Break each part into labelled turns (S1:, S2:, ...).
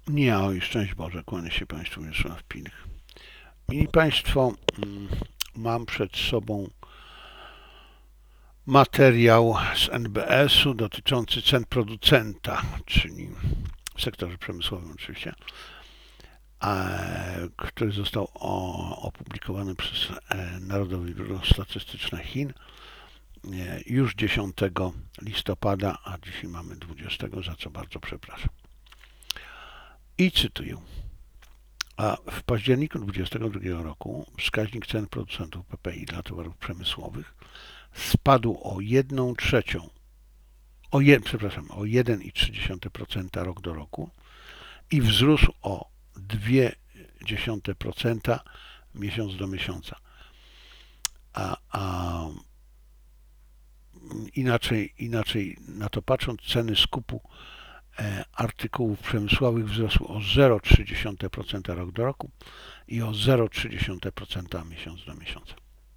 S1: Nie, oj, szczęść Boże, kłanię się Państwu Mieczysław Pilch. Mili Państwo, mam przed sobą materiał z NBS-u dotyczący cen producenta, czyli w sektorze przemysłowym oczywiście, który został opublikowany przez Narodowe Biuro Statystyczne Chin już 10 listopada, a dzisiaj mamy 20, za co bardzo przepraszam. I cytuję. A w październiku 2022 roku wskaźnik cen producentów PPI dla towarów przemysłowych spadł o 1/3, o 1,3% rok do roku i wzrósł o 0,2% miesiąc do miesiąca. Inaczej na to patrząc, ceny skupu artykułów przemysłowych wzrosły o 0,3% rok do roku i o 0,3% miesiąc do miesiąca.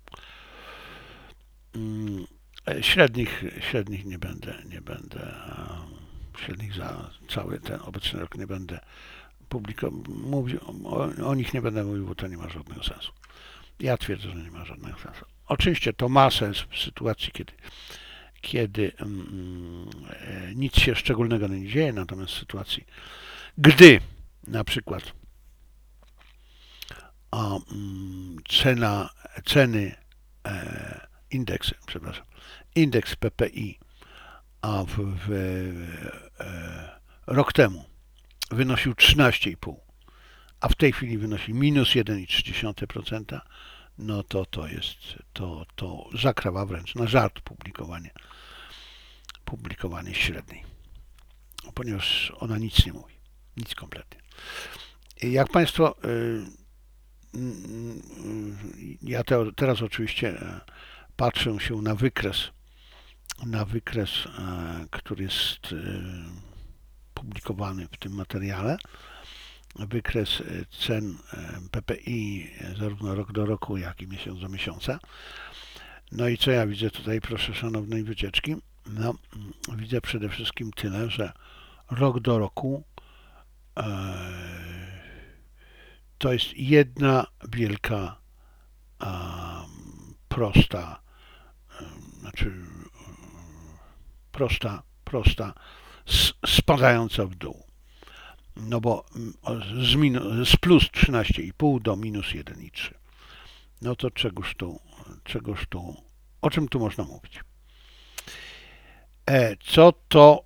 S1: Średnich nie będę średnich za cały ten obecny rok nie będę mówił, o nich nie będę mówił, bo to nie ma żadnego sensu. Ja twierdzę, że nie ma żadnego sensu. Oczywiście to ma sens w sytuacji, kiedy nic się szczególnego nie dzieje, natomiast w sytuacji, gdy na przykład indeks PPI rok temu wynosił 13,5, a w tej chwili wynosi minus 1,3%, no to zakrawa wręcz na żart publikowanie średniej, ponieważ ona nic nie mówi, nic kompletnie. Jak Państwo, ja teraz oczywiście patrzę się na wykres, który jest publikowany w tym materiale, wykres cen PPI zarówno rok do roku, jak i miesiąc do miesiąca. No i co ja widzę tutaj, proszę szanownej wycieczki? No, widzę przede wszystkim tyle, że rok do roku to jest jedna wielka, prosta, spadająca w dół. No bo z plus 13,5 do minus 1,3. No to czegoż tu, o czym tu można mówić? Co to,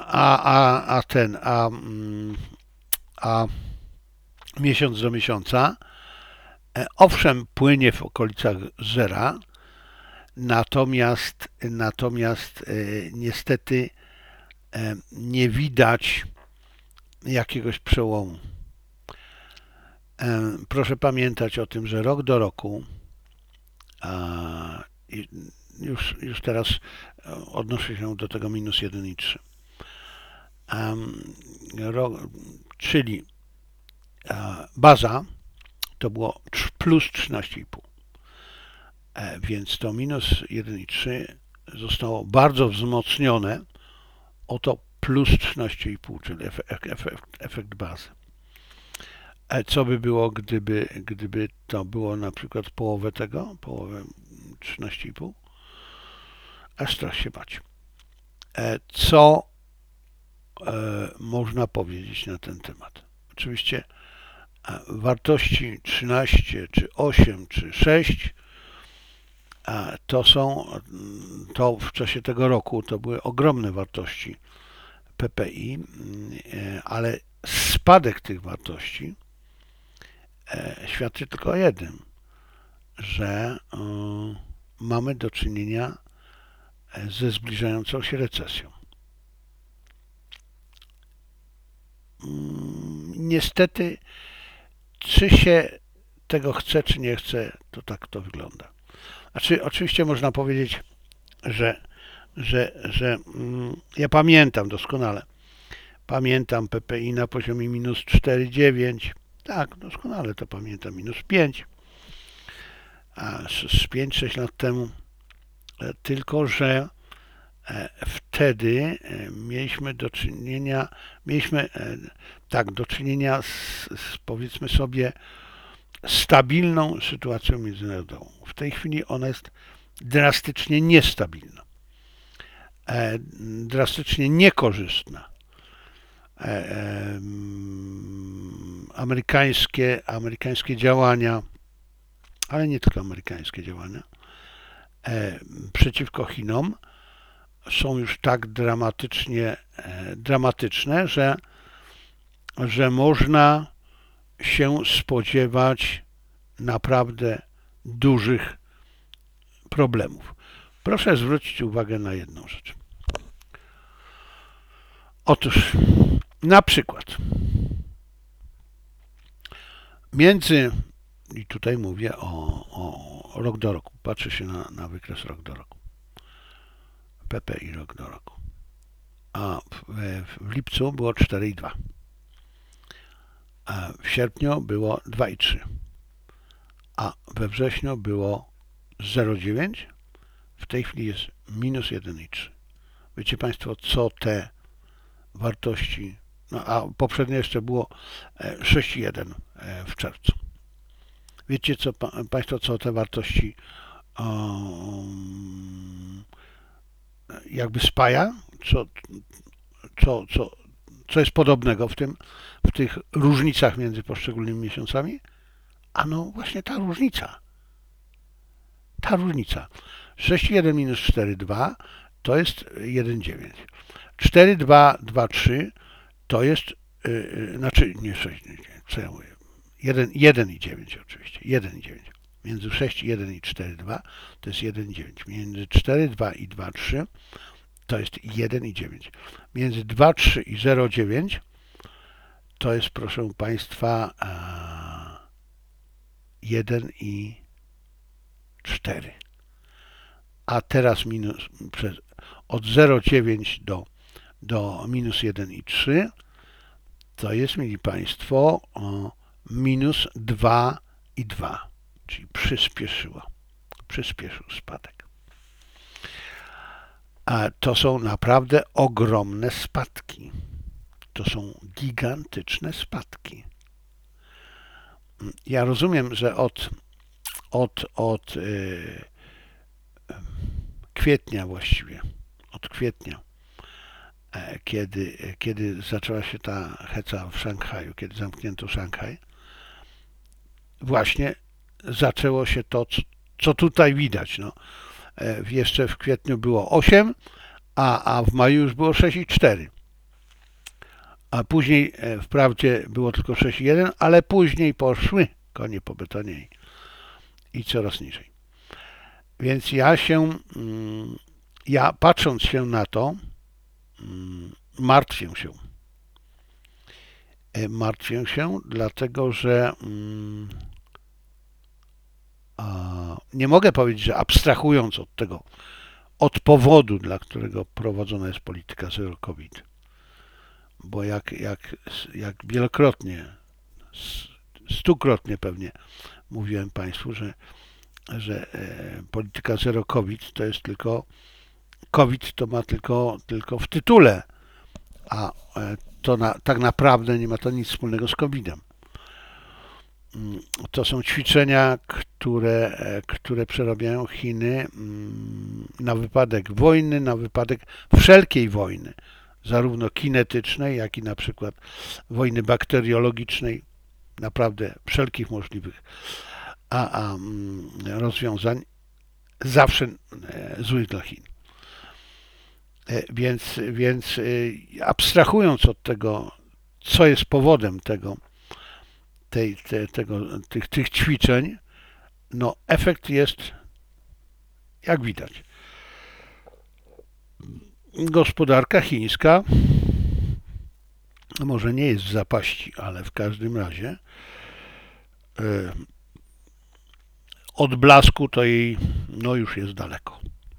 S1: a miesiąc do miesiąca, owszem, płynie w okolicach zera, natomiast niestety nie widać jakiegoś przełomu. Proszę pamiętać o tym, że rok do roku, już teraz odnoszę się do tego minus 1,3, czyli baza to było plus 13,5, więc to minus 1,3 zostało bardzo wzmocnione o to plus 13,5, czyli efekt bazy. Co by było, gdyby to było na przykład połowę 13,5? Aż strach się bać. Co można powiedzieć na ten temat? Oczywiście wartości 13, czy 8, czy 6 to w czasie tego roku to były ogromne wartości PPI, ale spadek tych wartości świadczy tylko o jednym, że mamy do czynienia ze zbliżającą się recesją. Niestety, czy się tego chce, czy nie chce, to tak to wygląda. Znaczy, oczywiście można powiedzieć, że ja pamiętam doskonale. Pamiętam PPI na poziomie minus 4,9. Tak, doskonale to pamiętam. Minus 5. A z 5-6 lat temu. Tylko że wtedy mieliśmy do czynienia z powiedzmy sobie stabilną sytuacją międzynarodową. W tej chwili ona jest drastycznie niestabilna, drastycznie niekorzystna. Amerykańskie działania, ale nie tylko amerykańskie działania, przeciwko Chinom są już tak dramatyczne, że można się spodziewać naprawdę dużych problemów. Proszę zwrócić uwagę na jedną rzecz. Otóż na przykład i tutaj mówię o rok do roku, patrzę się na wykres rok do roku, PPI rok do roku, a w lipcu było 4,2, a w sierpniu było 2,3, a we wrześniu było 0,9, w tej chwili jest minus 1,3. Wiecie Państwo, co te wartości, no a poprzednio jeszcze było 6,1 w czerwcu. Wiecie Państwo, co te wartości jakby spaja? Co jest podobnego w tych różnicach między poszczególnymi miesiącami? A no właśnie ta różnica. 6,1 minus 4,2 to jest 1,9. 4,2,2,3 to jest, znaczy nie 6, co ja mówię, 1,9 oczywiście, 1,9. Między 6,1 i 4,2 to jest 1,9. Między 4,2 i 2,3 to jest 1,9. Między 2,3 i 0,9 to jest, proszę Państwa, 1,4. A teraz od 0,9 do minus 1,3 to jest, mieli Państwo, minus 2,2, czyli przyspieszył spadek. A to są naprawdę ogromne spadki. To są gigantyczne spadki. Ja rozumiem, że od kwietnia właściwie, kiedy zaczęła się ta heca w Szanghaju, kiedy zamknięto Szanghaj, właśnie zaczęło się to, co tutaj widać. No. Jeszcze w kwietniu było 8, a w maju już było 6,4. A później wprawdzie było tylko 6,1, ale później poszły konie po betonie i coraz niżej. Więc ja patrząc się na to, martwię się. Martwię się, dlatego że nie mogę powiedzieć, że abstrahując od tego, od powodu, dla którego prowadzona jest polityka zero COVID, bo jak wielokrotnie, stukrotnie pewnie mówiłem Państwu, że polityka zero COVID to jest tylko, COVID to ma tylko w tytule, a to tak naprawdę nie ma to nic wspólnego z COVID-em. To są ćwiczenia, które przerabiają Chiny na wypadek wojny, na wypadek wszelkiej wojny, zarówno kinetycznej, jak i na przykład wojny bakteriologicznej, naprawdę wszelkich możliwych rozwiązań, zawsze złych dla Chin. Więc abstrahując od tego, co jest powodem tych ćwiczeń, no efekt jest, jak widać. Gospodarka chińska może nie jest w zapaści, ale w każdym razie od blasku to jej no już jest daleko.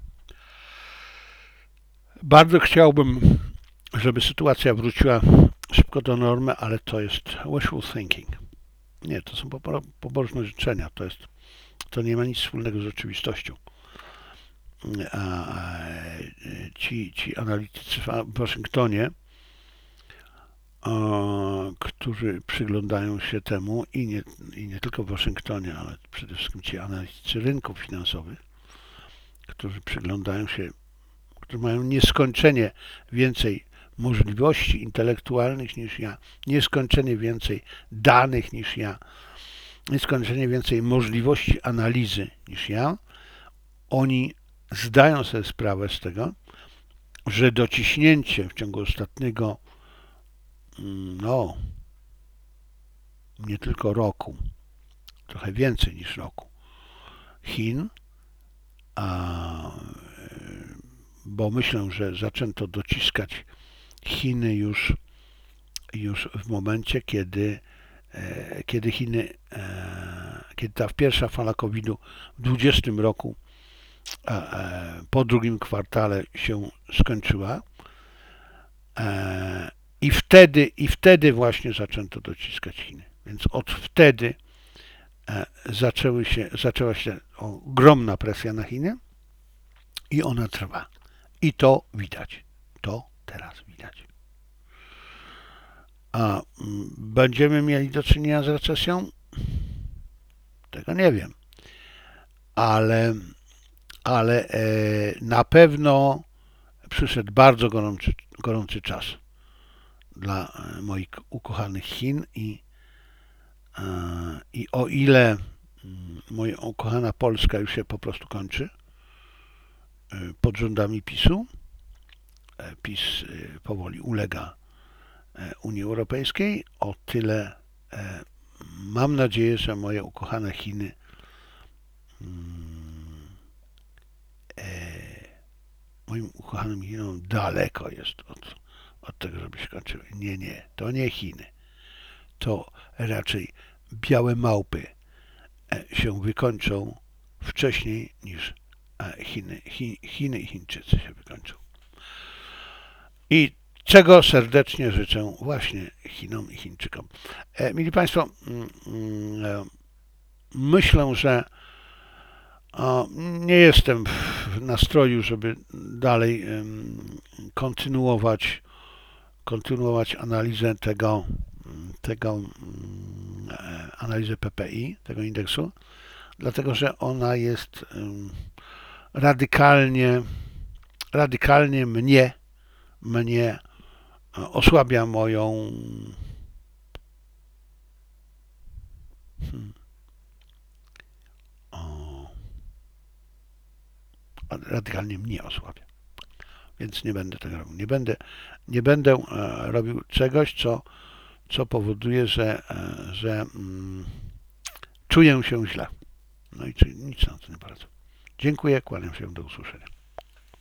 S1: Bardzo chciałbym, żeby sytuacja wróciła szybko do normy, ale to jest wishful thinking. Nie, to są pobożne życzenia, to nie ma nic wspólnego z rzeczywistością. ci analitycy w Waszyngtonie, którzy przyglądają się temu i nie tylko w Waszyngtonie, ale przede wszystkim ci analitycy rynków finansowych, którzy przyglądają się, którzy mają nieskończenie więcej możliwości intelektualnych niż ja, nieskończenie więcej danych niż ja, nieskończenie więcej możliwości analizy niż ja, oni zdają sobie sprawę z tego, że dociśnięcie w ciągu ostatniego, no, nie tylko roku, trochę więcej niż roku, Chin, bo myślę, że zaczęto dociskać Chiny już w momencie, kiedy Chiny, kiedy ta pierwsza fala COVID-u w 2020 roku po drugim kwartale się skończyła i wtedy właśnie zaczęto dociskać Chiny. Więc od wtedy zaczęła się ogromna presja na Chiny i ona trwa. I to widać. To teraz widać. A będziemy mieli do czynienia z recesją? Tego nie wiem. Ale na pewno przyszedł bardzo gorący czas dla moich ukochanych Chin i o ile moja ukochana Polska już się po prostu kończy pod rządami PiS-u, PiS powoli ulega Unii Europejskiej, o tyle mam nadzieję, że moje ukochane Chiny moim ukochanym Chinom daleko jest od tego, żeby się kończyły. Nie, to nie Chiny. To raczej białe małpy się wykończą wcześniej niż Chiny i Chińczycy się wykończą. I czego serdecznie życzę właśnie Chinom i Chińczykom. Mili Państwo, myślę, że nie jestem w nastroju, żeby dalej kontynuować analizę analizę PPI, tego indeksu, dlatego że ona jest radykalnie mnie osłabia moją radykalnie mnie osłabia. Więc nie będę tego robił. Nie będę robił czegoś, co powoduje, że czuję się źle. No i nic na to nie poradzę. Dziękuję, kłaniam się, do usłyszenia.